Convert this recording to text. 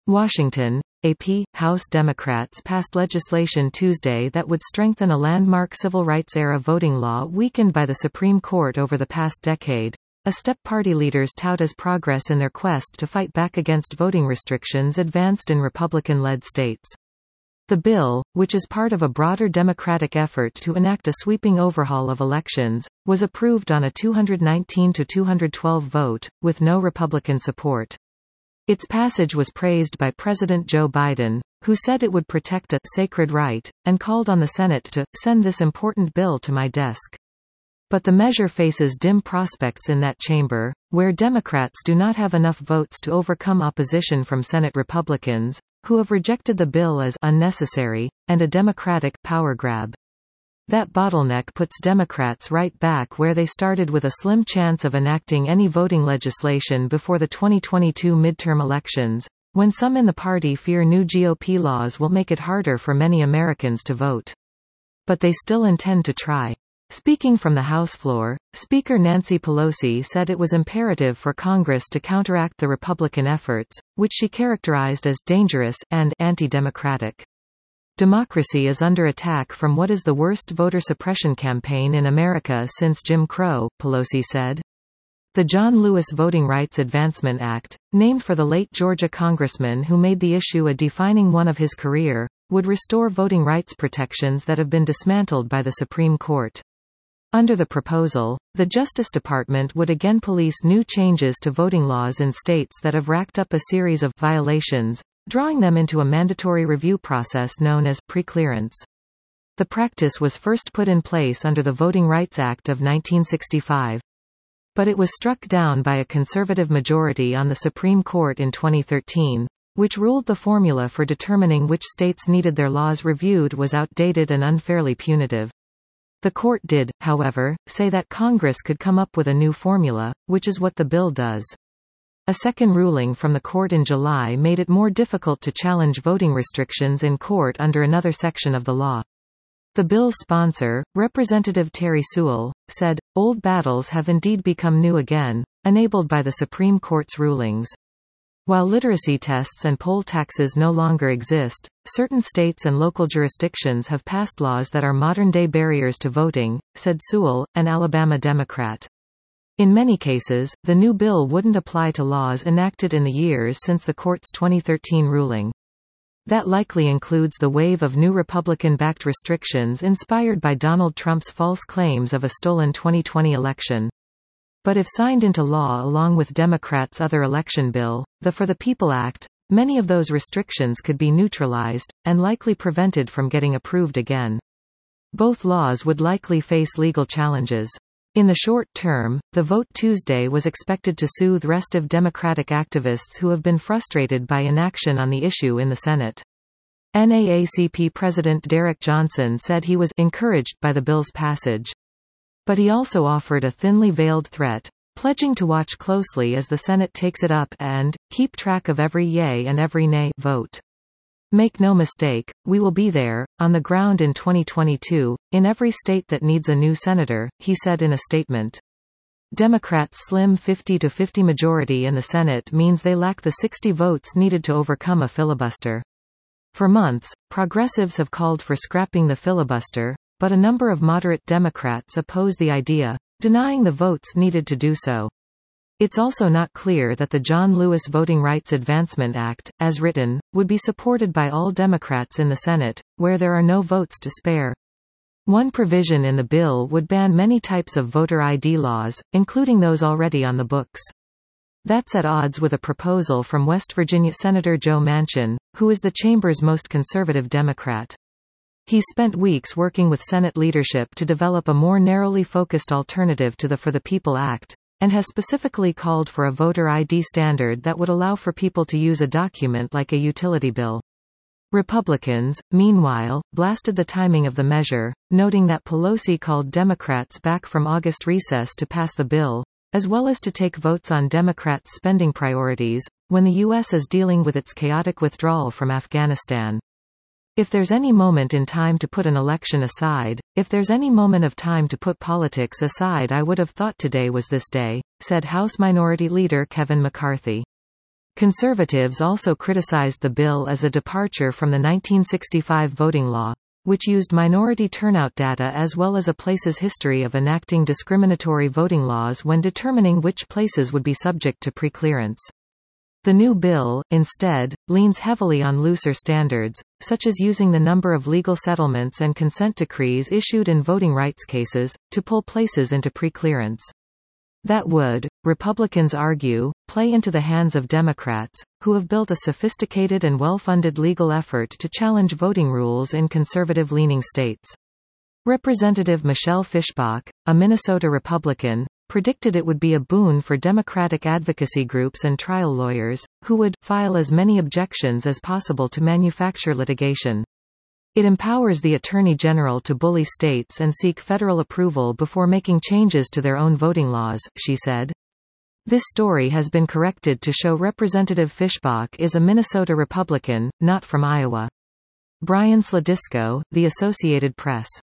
Washington, AP. House Democrats passed legislation Tuesday that would strengthen a landmark civil rights-era voting law weakened by the Supreme Court over the past decade, a step party leaders tout as progress in their quest to fight back against voting restrictions advanced in Republican-led states. The bill, which is part of a broader Democratic effort to enact a sweeping overhaul of elections, was approved on a 219-212 vote, with no Republican support. Its passage was praised by President Joe Biden, who said it would protect a sacred right, and called on the Senate to send this important bill to my desk. But the measure faces dim prospects in that chamber, where Democrats do not have enough votes to overcome opposition from Senate Republicans, who have rejected the bill as unnecessary, and a Democratic power grab. That bottleneck puts Democrats right back where they started, with a slim chance of enacting any voting legislation before the 2022 midterm elections, when some in the party fear new GOP laws will make it harder for many Americans to vote. But they still intend to try. Speaking from the House floor, Speaker Nancy Pelosi said it was imperative for Congress to counteract the Republican efforts, which she characterized as dangerous and anti-democratic. Democracy is under attack from what is the worst voter suppression campaign in America since Jim Crow, Pelosi said. The John Lewis Voting Rights Advancement Act, named for the late Georgia congressman who made the issue a defining one of his career, would restore voting rights protections that have been dismantled by the Supreme Court. Under the proposal, the Justice Department would again police new changes to voting laws in states that have racked up a series of violations, drawing them into a mandatory review process known as preclearance. The practice was first put in place under the Voting Rights Act of 1965. But it was struck down by a conservative majority on the Supreme Court in 2013, which ruled the formula for determining which states needed their laws reviewed was outdated and unfairly punitive. The court did, however, say that Congress could come up with a new formula, which is what the bill does. A second ruling from the court in July made it more difficult to challenge voting restrictions in court under another section of the law. The bill's sponsor, Representative Terry Sewell, said, "Old battles have indeed become new again, enabled by the Supreme Court's rulings. While literacy tests and poll taxes no longer exist, certain states and local jurisdictions have passed laws that are modern-day barriers to voting," said Sewell, an Alabama Democrat. In many cases, the new bill wouldn't apply to laws enacted in the years since the court's 2013 ruling. That likely includes the wave of new Republican-backed restrictions inspired by Donald Trump's false claims of a stolen 2020 election. But if signed into law along with Democrats' other election bill, the For the People Act, many of those restrictions could be neutralized, and likely prevented from getting approved again. Both laws would likely face legal challenges. In the short term, the vote Tuesday was expected to soothe restive Democratic activists who have been frustrated by inaction on the issue in the Senate. NAACP President Derek Johnson said he was encouraged by the bill's passage. But he also offered a thinly veiled threat, pledging to watch closely as the Senate takes it up and keep track of every yay and every nay vote. "Make no mistake, we will be there, on the ground in 2022, in every state that needs a new senator," he said in a statement. Democrats' slim 50-50 majority in the Senate means they lack the 60 votes needed to overcome a filibuster. For months, progressives have called for scrapping the filibuster, but a number of moderate Democrats oppose the idea, denying the votes needed to do so. It's also not clear that the John Lewis Voting Rights Advancement Act, as written, would be supported by all Democrats in the Senate, where there are no votes to spare. One provision in the bill would ban many types of voter ID laws, including those already on the books. That's at odds with a proposal from West Virginia Senator Joe Manchin, who is the chamber's most conservative Democrat. He spent weeks working with Senate leadership to develop a more narrowly focused alternative to the For the People Act, and has specifically called for a voter ID standard that would allow for people to use a document like a utility bill. Republicans, meanwhile, blasted the timing of the measure, noting that Pelosi called Democrats back from August recess to pass the bill, as well as to take votes on Democrats' spending priorities, when the U.S. is dealing with its chaotic withdrawal from Afghanistan. "If there's any moment in time to put an election aside, if there's any moment of time to put politics aside, I would have thought today was this day," said House Minority Leader Kevin McCarthy. Conservatives also criticized the bill as a departure from the 1965 voting law, which used minority turnout data as well as a place's history of enacting discriminatory voting laws when determining which places would be subject to preclearance. The new bill, instead, leans heavily on looser standards, such as using the number of legal settlements and consent decrees issued in voting rights cases, to pull places into preclearance. That would, Republicans argue, play into the hands of Democrats, who have built a sophisticated and well-funded legal effort to challenge voting rules in conservative-leaning states. Representative Michelle Fischbach, a Minnesota Republican, predicted it would be a boon for Democratic advocacy groups and trial lawyers, who would file as many objections as possible to manufacture litigation. It empowers the Attorney General to bully states and seek federal approval before making changes to their own voting laws, she said. This story has been corrected to show Representative Fischbach is a Minnesota Republican, not from Iowa. Brian Sladisko, The Associated Press.